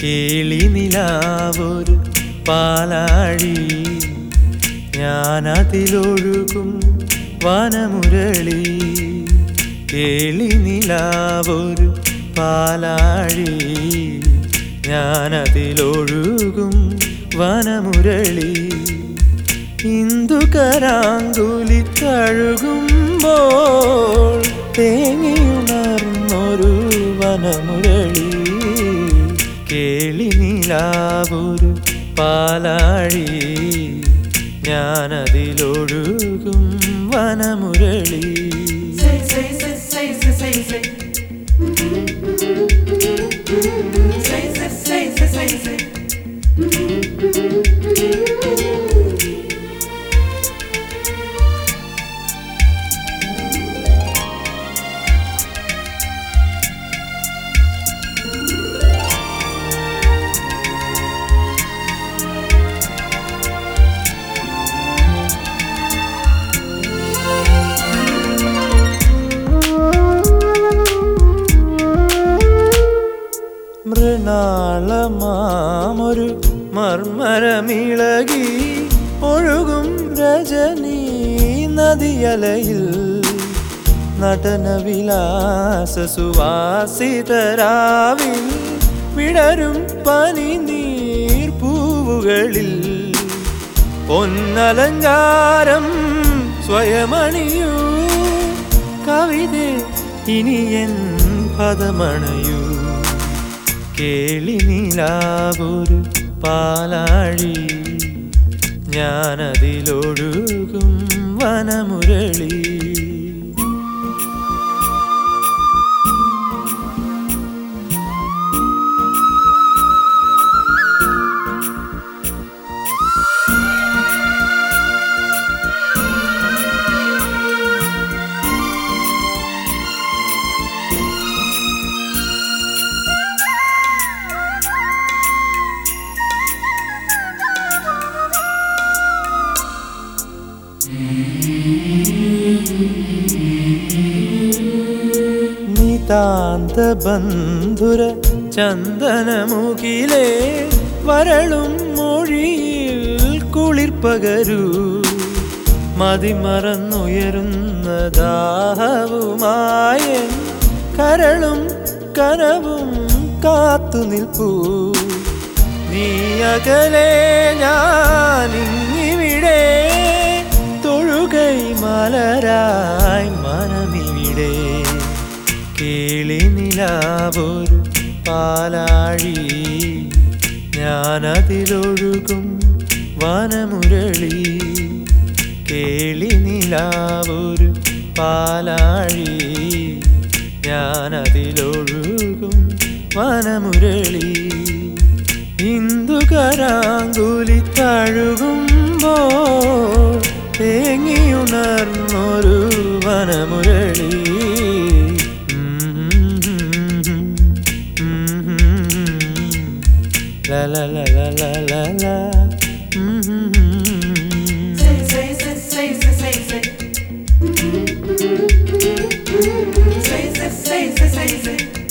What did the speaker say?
കേളി നിലാവൊരു പാലാഴി ഞാനതിലൊഴുകും വനമുരളി. കേളി നിലാവൊരു പാലാഴി ഞാനതിലൊഴുകും വനമുരളി. ഇന്ദുകരാങ്കുലി തഴുകുമ്പോൾ തേങ്ങിയുണർന്നൊരു വനമുരളി. കേളി നിലാവൊരു പാലാഴി ഞാനതിലൊഴുകും വനമുരളി. മൃണാളമാമൊരു മർമരമിളകി ഒഴുകും രജനീ നദിയലയിൽ നടനവിലാസ സുവാസിതരാവിൽ വിടരും പനിനീർ പൂവുകളിൽ പൊന്നലങ്കാരം സ്വയമണിയൂ കവിതേ ഇനിയൻ പദമണയൂ. കേളി നിലാവൊരു പാലാഴി ഞാനതിലൊഴുകും വനമുരളി. നിതാന്ത ബന്ധുര ചന്ദനമുഖിലേ വരളും മൊഴിയിൽ കുളിർപ്പകരൂ. മതിമറന്നുയരുന്ന ദാഹവുമായ കരളും കനവും കാത്തു നിൽപ്പൂ. നീ അകലെ ഞാനിങ്ങിവിടെ തൊഴുകൈ മലരായി മനമിവിടെ. കേളി നിലാവൊരു പാലാഴി ഞാനതിലൊഴുകും വനമുരളി. കേളി നിലാവൊരു പാലാഴി ഞാനതിലൊഴുകും വനമുരളി. ഇന്ദുകരാങ്കുലി തഴുകുമ്പോൾ തേങ്ങിയുണർന്നൊരു വനമുരളി. La la la la la la la. Say